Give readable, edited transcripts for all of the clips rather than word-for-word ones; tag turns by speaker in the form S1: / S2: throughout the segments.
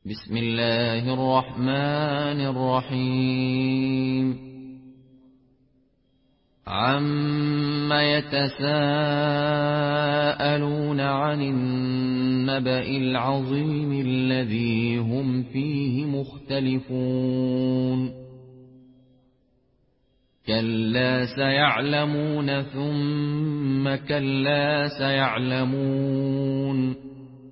S1: بسم الله الرحمن الرحيم عم يتساءلون عن النبأ العظيم الذي هم فيه مختلفون كلا سيعلمون ثم كلا سيعلمون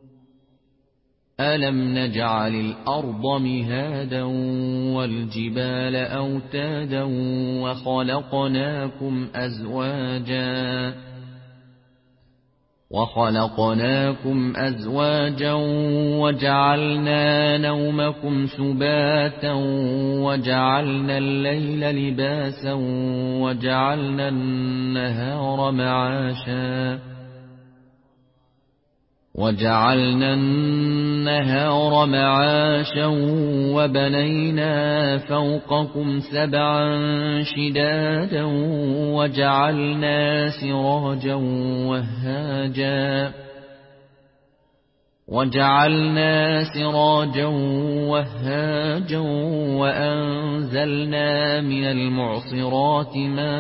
S1: ألم نجعل الأرض مهادا والجبال أوتادا وخلقناكم أزواجا وجعلنا نومكم سباتا وجعلنا الليل لباسا وجعلنا النهار معاشا وبنينا فوقكم سبعا شدادا وجعلنا سراجا وهاجا وأنزلنا من المعصرات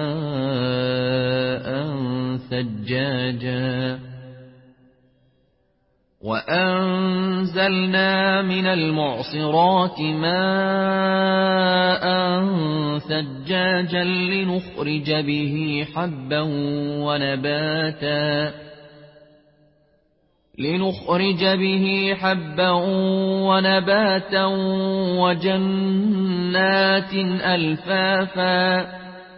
S1: ماء ثجاجا لنخرج به حبا ونباتا وجنات ألفافا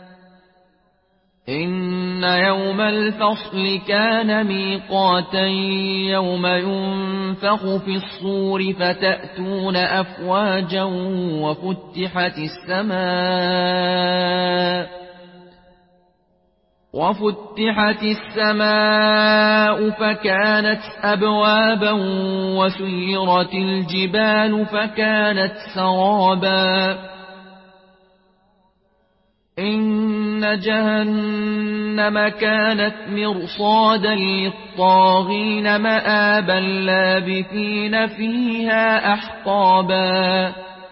S1: إن يوم الفصل كان ميقاتا يوم ينفخ في الصور فتأتون أفواجا وفتحت السماء فكانت أبوابا وسيرت الجبال فكانت سرابا إن جهنم كانت مرصادا للطاغين مآبا لابثين فيها أحقابا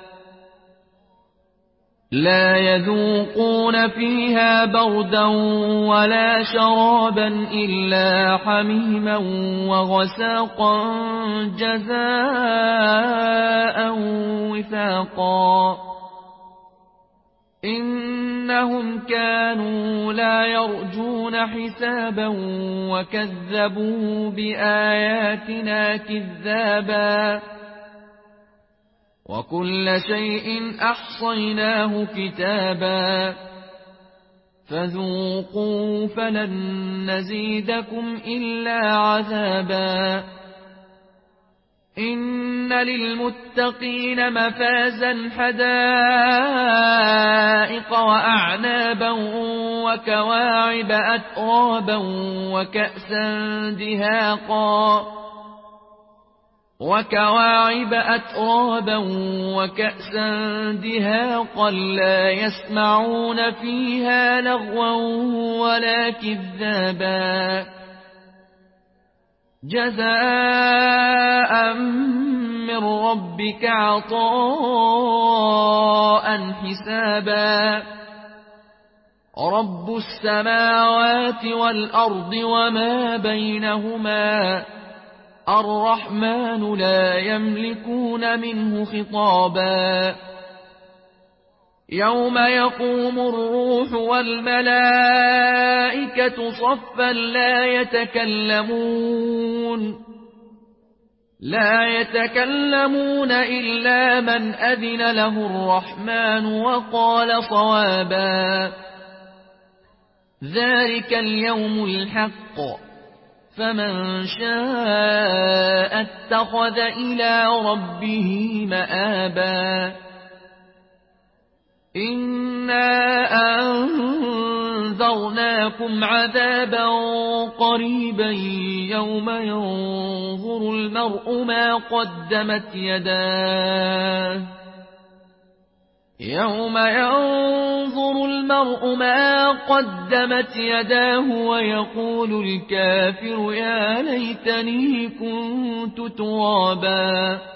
S1: لا يذوقون فيها بردا ولا شرابا إلا حميما وغساقا جزاء وفاقا إنهم كانوا لا يرجون حسابا وكذبوا بآياتنا كذابا وكل شيء أحصيناه كتابا فذوقوا فلن نزيدكم إلا عذابا إن للمتقين مفازا حدائق وأعنابا وكواعب أترابا وكأسا دهاقا لا يسمعون فيها لغوا ولا كذابا جزاء من ربك عطاء حسابا رب السماوات والأرض وما بينهما الرحمن لا يملكون منه خطابا يوم يقوم الروح والملائكة صفا لا يتكلمون إلا من أذن له الرحمن وقال صوابا ذلك اليوم الحق فمن شاء اتخذ إلى ربه مآبا إنا أنذرناكم عذابا قريبا يوم ينظر المرء ما قدمت يداه ويقول الكافر يا ليتني كنت ترابا